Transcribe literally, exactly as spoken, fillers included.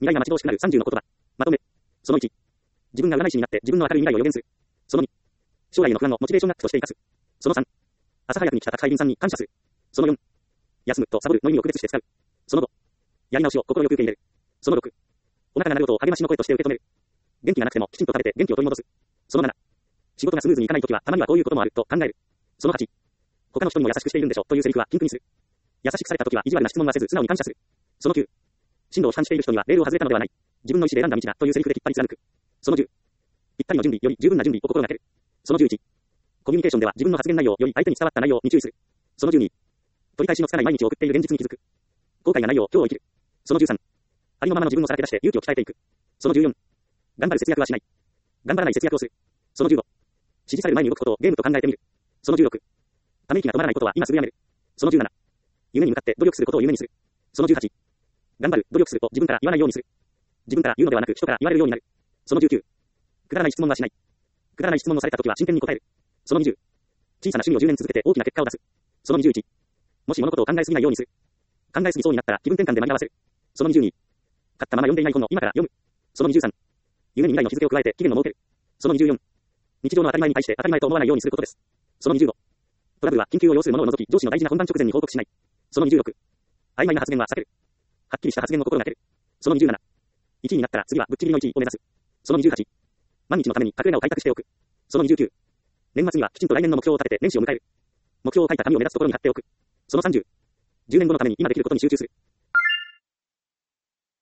未来が待ち遠しくなるさんじゅうの言葉。まとめ。そのいち。自分が占い師になって自分の明るい未来を予言する。そのに。将来への不安をモチベーションナックとして生かす。そのさん。朝早くに来た宅配便さんに感謝する。そのよん。休むとサボるの意味を区別して使う。そのご。やり直しを心よく受け入れる。そのろく。お腹が鳴る音を励ましの声として受け止める。元気がなくてもきちんと食べて元気を取り戻す。そのなな。仕事がスムーズにいかないときはたまにはこういうこともあると考える。そのはち。他の人にも優しくしているんでしょというセリフは禁句にする。優しくされたときは意地悪な質問はせず素直に感謝する。そのきゅう。進路を批判している人にはレールを外れたのではない。自分の意思で選んだ道だというセリフできっぱり貫く。そのじゅう。ぴったりの準備より十分な準備を心がける。そのじゅういち。コミュニケーションでは自分の発言内容より相手に伝わった内容に注意する。そのじゅうに。取り返しのつかない毎日を送っている現実に気づく。後悔がないよう今日を生きる。そのじゅうさん。ありのままの自分をさらけ出して勇気を鍛えていく。そのじゅうよん。頑張る節約はしない。頑張らない節約をする。そのじゅうご。指示される前に動くことをゲームと考えてみる。そのじゅうろく。ため息が止まらないことは今すぐやめる。そのじゅうなな。夢に向かって努力することを夢にする。そのじゅうはち。頑張る、努力すると自分から言わないようにする。自分から言うのではなく人から言われるようになる。そのじゅうきゅう。くだらない質問はしない。くだらない質問をされたときは真剣に答える。そのにじゅう。小さな趣味をじゅうねん続けて大きな結果を出す。そのにじゅういち。もし物事を考えすぎないようにする。考えすぎそうになったら気分転換で間に合わせる。そのにじゅうに。買ったまま読んでいない本の今から読む。そのにじゅうさん。夢に未来の日付を加えて期限を設ける。そのにじゅうよん。日常の当たり前に対して当たり前と思わないようにすることです。そのにじゅうご。トラブルは緊急を要するものを除き上司の大事な本番直前に報告しない。そのにじゅうろく。曖昧な発言は避ける。はっきりした発言を心がける。そのにじゅうなな。いちいになったら次はぶっちぎりのいちいを目指す。そのにじゅうはち。毎日のために隠れ家を開拓しておく。そのにじゅうきゅう。年末にはきちんと来年の目標を立てて年始を迎える。目標を書いた紙を目立つところに貼っておく。そのさんじゅう。じゅうねんごのために今できることに集中する。